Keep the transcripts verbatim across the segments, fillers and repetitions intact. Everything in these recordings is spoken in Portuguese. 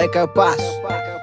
é que eu passo.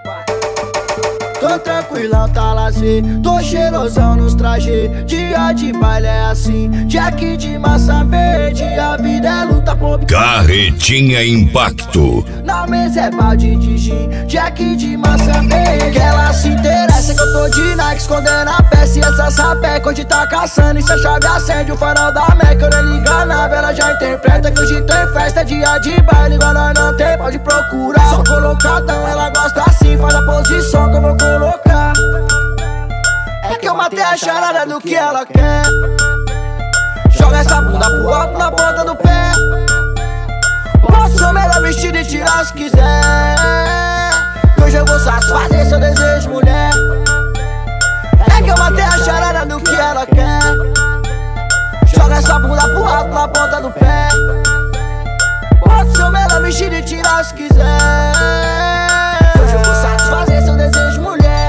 Tô tranquilão, tá lazer, tô cheirosão nos trajes. Dia de baile é assim, Jack de massa verde. A vida é luta por... Carretinha Impacto. Na mesa é balde de gin, Jack de massa verde. Que ela se interessa que eu tô de Nike, escondendo a peça e essa sapeca. Hoje tá caçando e se a chave acende o farol da Meca. Eu nem liga nada, ela já interpreta que hoje tem festa, dia de baile. Igual nós não tem, pode procurar. Só colocadão, ela gosta assim, faz a posição que eu vou colocar. É que eu matei a charada do que ela quer. Joga essa bunda pro alto na ponta do pé. Posso melhor vestido e tirar se quiser. Que hoje eu vou satisfazer seu desejo, mulher. É que eu matei a charada do que ela quer. Joga essa bunda pro alto na ponta do pé. Posso melhor vestido e tirar se quiser. Que hoje eu vou satisfazer seu desejo, mulher.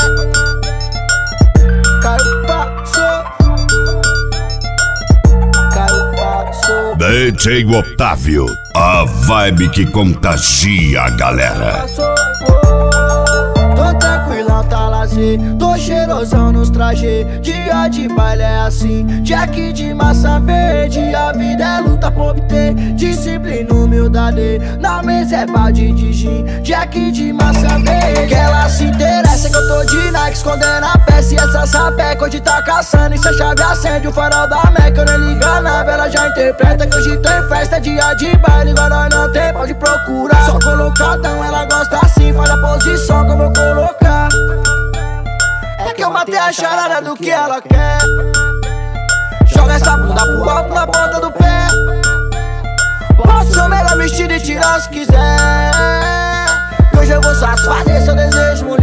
Caiu, passou. Caiu, passou. D J Otávio, a vibe que contagia a galera. Tô tranquilão, tá lazer, tô cheirosão nos trajes. Dia de baile é assim, Jack de massa verde. A vida é luta por obter disciplina, humildade. Na mesa é balde de gin, Jack de massa verde. Que ela se interessa que eu tô de Nike, escondendo a peça e essa sapeca. Hoje tá caçando e se a chave acende o farol da Meca. Eu nem liga nada, ela já interpreta que hoje tem festa, dia de baile. Igual nós não tem, pode procurar. Só colocadão, ela gosta assim, faz a posição que eu vou colocar. É que eu matei a charada do que ela quer. Joga essa bunda pro alto na ponta do pé. Posso melhor vestido e tirar se quiser. Que hoje eu vou satisfazer seu desejo, mulher.